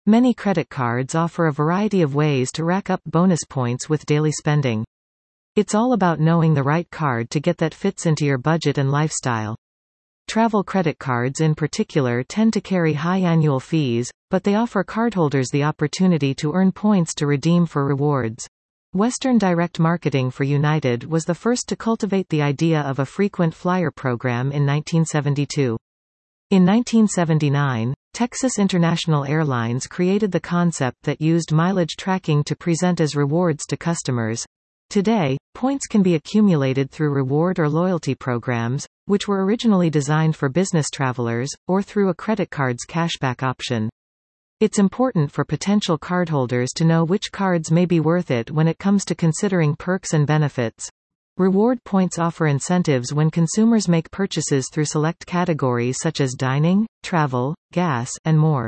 Many credit cards offer a variety of ways to rack up bonus points with daily spending. It's all about knowing the right card to get that fits into your budget and lifestyle. Travel credit cards in particular tend to carry high annual fees, but they offer cardholders the opportunity to earn points to redeem for rewards. Western Direct Marketing for United was the first to cultivate the idea of a frequent flyer program in 1972. In 1979, Texas International Airlines created the concept that used mileage tracking to present as rewards to customers. Today, points can be accumulated through reward or loyalty programs, which were originally designed for business travelers, or through a credit card's cashback option. It's important for potential cardholders to know which cards may be worth it when it comes to considering perks and benefits. Reward points offer incentives when consumers make purchases through select categories such as dining, travel, gas, and more.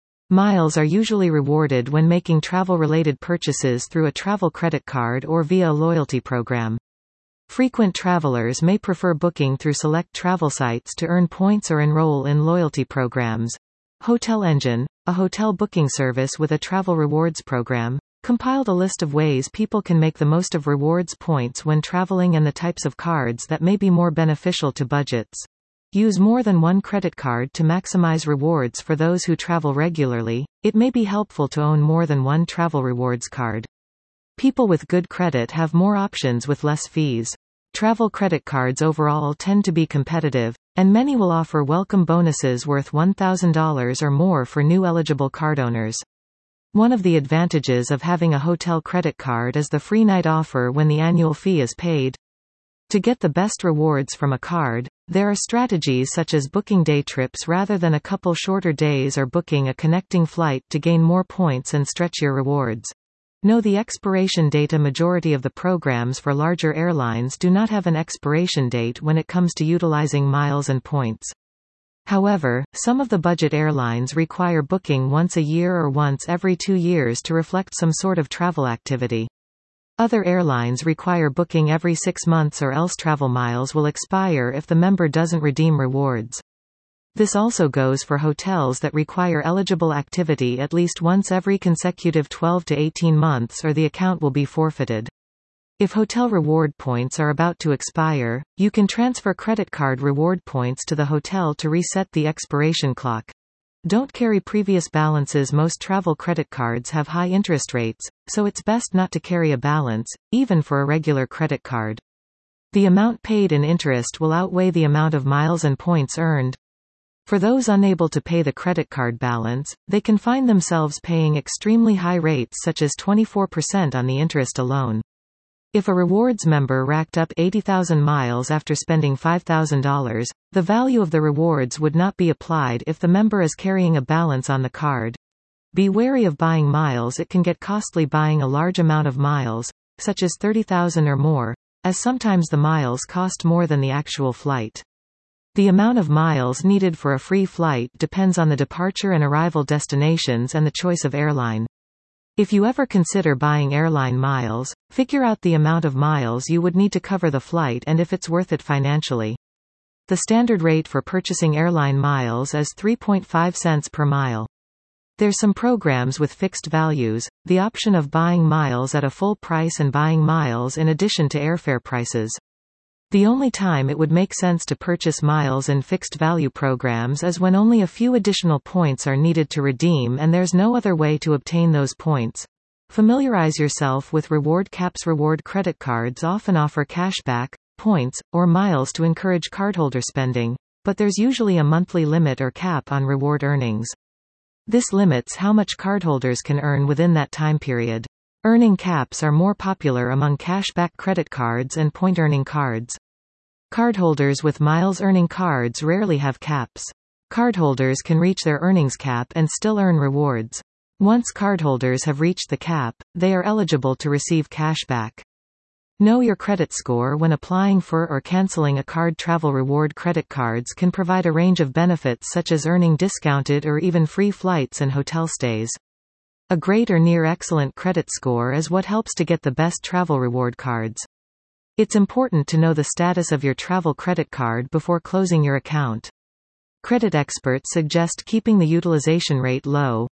Miles are usually rewarded when making travel-related purchases through a travel credit card or via a loyalty program. Frequent travelers may prefer booking through select travel sites to earn points or enroll in loyalty programs. Hotel Engine, a hotel booking service with a travel rewards program, compiled a list of ways people can make the most of rewards points when traveling and the types of cards that may be more beneficial to budgets. Use more than one credit card to maximize rewards. For those who travel regularly, it may be helpful to own more than one travel rewards card. People with good credit have more options with less fees. Travel credit cards overall tend to be competitive, and many will offer welcome bonuses worth $1,000 or more for new eligible card owners. One of the advantages of having a hotel credit card is the free night offer when the annual fee is paid. To get the best rewards from a card, there are strategies such as booking day trips rather than a couple shorter days or booking a connecting flight to gain more points and stretch your rewards. Know the expiration date. A majority of the programs for larger airlines do not have an expiration date when it comes to utilizing miles and points. However, some of the budget airlines require booking once a year or once every 2 years to reflect some sort of travel activity. Other airlines require booking every 6 months or else travel miles will expire if the member doesn't redeem rewards. This also goes for hotels that require eligible activity at least once every consecutive 12 to 18 months or the account will be forfeited. If hotel reward points are about to expire, you can transfer credit card reward points to the hotel to reset the expiration clock. Don't carry previous balances. Most travel credit cards have high interest rates, so it's best not to carry a balance, even for a regular credit card. The amount paid in interest will outweigh the amount of miles and points earned. For those unable to pay the credit card balance, they can find themselves paying extremely high rates such as 24% on the interest alone. If a rewards member racked up 80,000 miles after spending $5,000, the value of the rewards would not be applied if the member is carrying a balance on the card. Be wary of buying miles. It can get costly buying a large amount of miles, such as 30,000 or more, as sometimes the miles cost more than the actual flight. The amount of miles needed for a free flight depends on the departure and arrival destinations and the choice of airline. If you ever consider buying airline miles, figure out the amount of miles you would need to cover the flight and if it's worth it financially. The standard rate for purchasing airline miles is 3.5 cents per mile. There's some programs with fixed values, the option of buying miles at a full price and buying miles in addition to airfare prices. The only time it would make sense to purchase miles in fixed value programs is when only a few additional points are needed to redeem and there's no other way to obtain those points. Familiarize yourself with reward caps. Reward credit cards often offer cashback, points, or miles to encourage cardholder spending, but there's usually a monthly limit or cap on reward earnings. This limits how much cardholders can earn within that time period. Earning caps are more popular among cashback credit cards and point-earning cards. Cardholders with miles-earning cards rarely have caps. Cardholders can reach their earnings cap and still earn rewards. Once cardholders have reached the cap, they are eligible to receive cashback. Know your credit score when applying for or canceling a card. Travel reward credit cards can provide a range of benefits such as earning discounted or even free flights and hotel stays. A great or near excellent credit score is what helps to get the best travel reward cards. It's important to know the status of your travel credit card before closing your account. Credit experts suggest keeping the utilization rate low,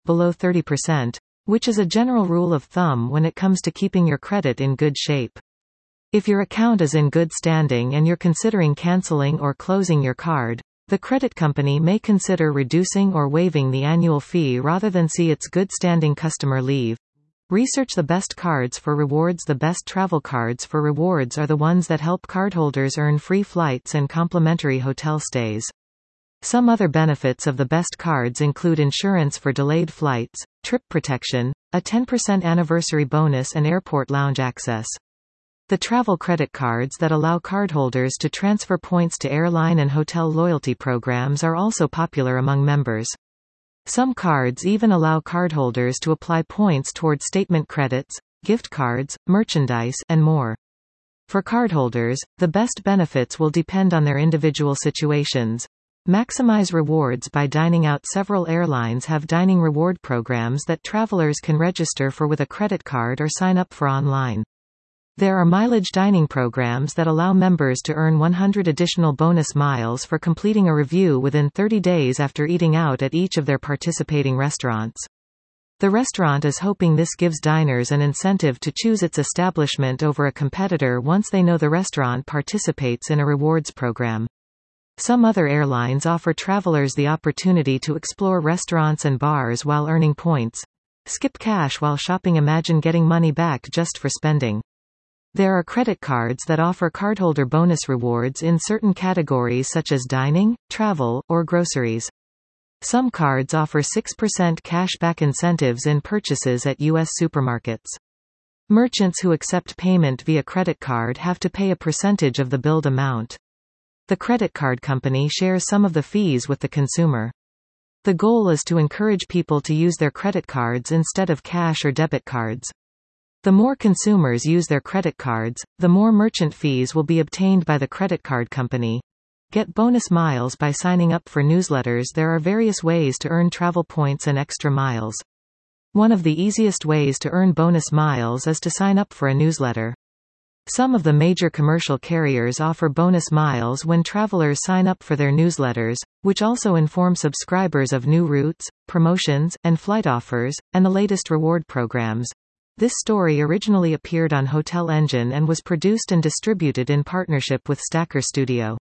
below 30%, which is a general rule of thumb when it comes to keeping your credit in good shape. If your account is in good standing and you're considering canceling or closing your card, the credit company may consider reducing or waiving the annual fee rather than see its good standing customer leave. Research the best cards for rewards. The best travel cards for rewards are the ones that help cardholders earn free flights and complimentary hotel stays. Some other benefits of the best cards include insurance for delayed flights, trip protection, a 10% anniversary bonus and airport lounge access. The travel credit cards that allow cardholders to transfer points to airline and hotel loyalty programs are also popular among members. Some cards even allow cardholders to apply points toward statement credits, gift cards, merchandise, and more. For cardholders, the best benefits will depend on their individual situations. Maximize rewards by dining out. Several airlines have dining reward programs that travelers can register for with a credit card or sign up for online. There are mileage dining programs that allow members to earn 100 additional bonus miles for completing a review within 30 days after eating out at each of their participating restaurants. The restaurant is hoping this gives diners an incentive to choose its establishment over a competitor once they know the restaurant participates in a rewards program. Some other airlines offer travelers the opportunity to explore restaurants and bars while earning points. Skip cash while shopping. Imagine getting money back just for spending. There are credit cards that offer cardholder bonus rewards in certain categories such as dining, travel, or groceries. Some cards offer 6% cash-back incentives in purchases at U.S. supermarkets. Merchants who accept payment via credit card have to pay a percentage of the billed amount. The credit card company shares some of the fees with the consumer. The goal is to encourage people to use their credit cards instead of cash or debit cards. The more consumers use their credit cards, the more merchant fees will be obtained by the credit card company. Get bonus miles by signing up for newsletters. There are various ways to earn travel points and extra miles. One of the easiest ways to earn bonus miles is to sign up for a newsletter. Some of the major commercial carriers offer bonus miles when travelers sign up for their newsletters, which also inform subscribers of new routes, promotions, and flight offers, and the latest reward programs. This story originally appeared on Hotel Engine and was produced and distributed in partnership with Stacker Studio.